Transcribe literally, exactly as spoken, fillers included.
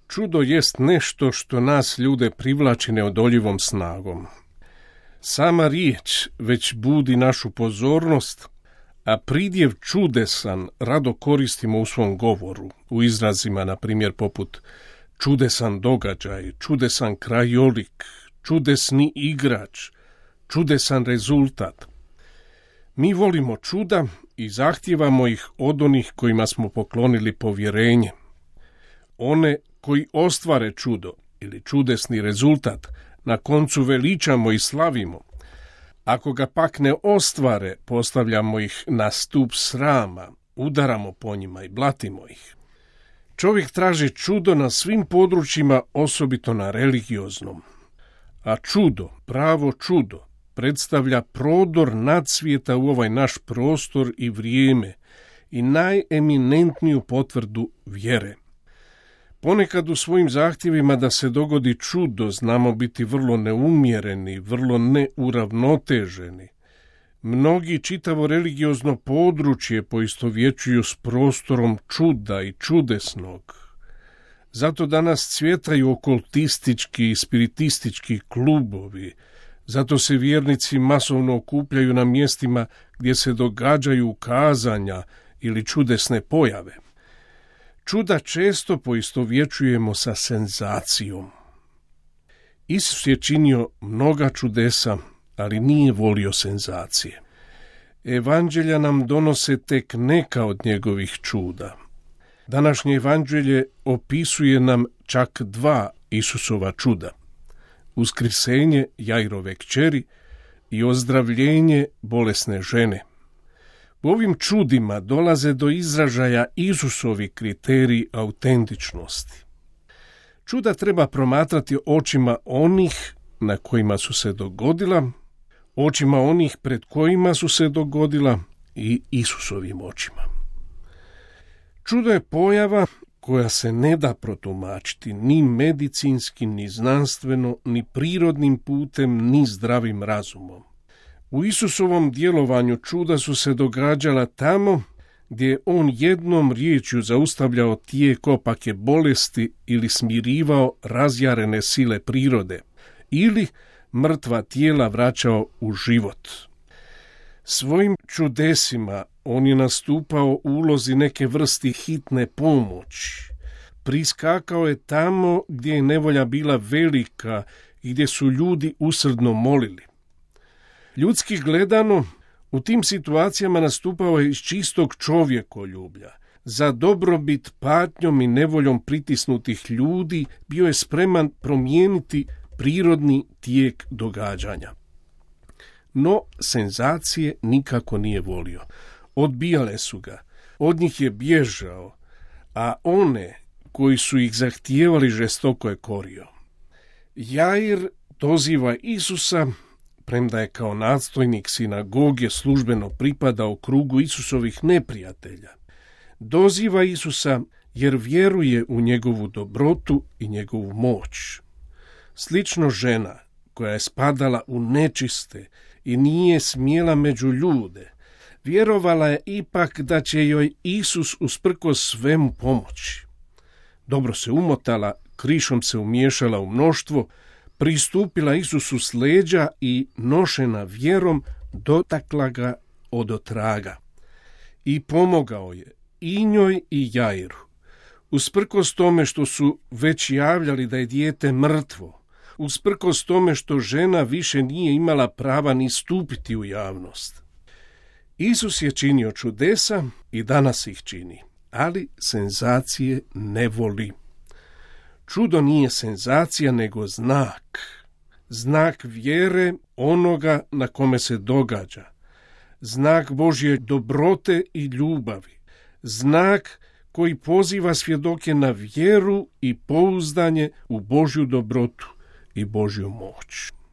Čudo jest nešto što nas ljude privlači neodoljivom snagom. Sama riječ već budi našu pozornost, a pridjev čudesan rado koristimo u svom govoru, u izrazima, na primjer, poput čudesan događaj, čudesan krajolik, čudesni igrač, čudesan rezultat. Mi volimo čuda i zahtijevamo ih od onih kojima smo poklonili povjerenje. One koji ostvare čudo ili čudesni rezultat na koncu veličamo i slavimo. Ako ga pak ne ostvare, postavljamo ih na stup srama, udaramo po njima i blatimo ih. Čovjek traži čudo na svim područjima, osobito na religioznom. A čudo, pravo čudo, predstavlja prodor nadsvijeta u ovaj naš prostor i vrijeme i najeminentniju potvrdu vjere. Ponekad u svojim zahtjevima da se dogodi čudo znamo biti vrlo neumjereni, vrlo neuravnoteženi. Mnogi čitavo religiozno područje poistovjećuju s prostorom čuda i čudesnog. Zato danas cvjetaju okultistički i spiritistički klubovi, zato se vjernici masovno okupljaju na mjestima gdje se događaju kazanja ili čudesne pojave. Čuda često poistovjećujemo sa senzacijom. Isus je činio mnoga čudesa, ali nije volio senzacije. Evanđelja nam donose tek neka od njegovih čuda. Današnje evanđelje opisuje nam čak dva Isusova čuda. Uskrisenje Jairove kćeri i ozdravljenje bolesne žene. U ovim čudima dolaze do izražaja Isusovi kriteriji autentičnosti. Čuda treba promatrati očima onih na kojima su se dogodila, očima onih pred kojima su se dogodila i Isusovim očima. Čudo je pojava koja se ne da protumačiti ni medicinski, ni znanstveno, ni prirodnim putem, ni zdravim razumom. U Isusovom djelovanju čuda su se događala tamo gdje je on jednom riječju zaustavljao tijek opake bolesti ili smirivao razjarene sile prirode ili mrtva tijela vraćao u život. Svojim čudesima on je nastupao u ulozi neke vrsti hitne pomoći. Priskakao je tamo gdje je nevolja bila velika i gdje su ljudi usrdno molili. Ljudski gledano, u tim situacijama nastupao je iz čistog čovjekoljublja. Za dobrobit patnjom i nevoljom pritisnutih ljudi bio je spreman promijeniti prirodni tijek događanja. No, senzacije nikako nije volio. Odbijale su ga, od njih je bježao, a one koji su ih zahtijevali žestoko je korio. Jair doziva Isusa, premda je kao nadstojnik sinagoge službeno pripadao krugu Isusovih neprijatelja. Doziva Isusa jer vjeruje u njegovu dobrotu i njegovu moć. Slično žena koja je spadala u nečiste i nije smjela među ljude, vjerovala je ipak da će joj Isus usprkos svemu pomoći. Dobro se umotala, krišom se umiješala u mnoštvo, pristupila Isusu s leđa i nošena vjerom dotakla ga odotraga. I pomogao je i njoj i Jairu. Usprkos tome što su već javljali da je dijete mrtvo, usprkos tome što žena više nije imala prava ni stupiti u javnost. Isus je činio čudesa i danas ih čini, ali senzacije ne voli. Čudo nije senzacija, nego znak. Znak vjere onoga na kome se događa. Znak Božje dobrote i ljubavi. Znak koji poziva svjedoke na vjeru i pouzdanje u Božju dobrotu i Božju moć.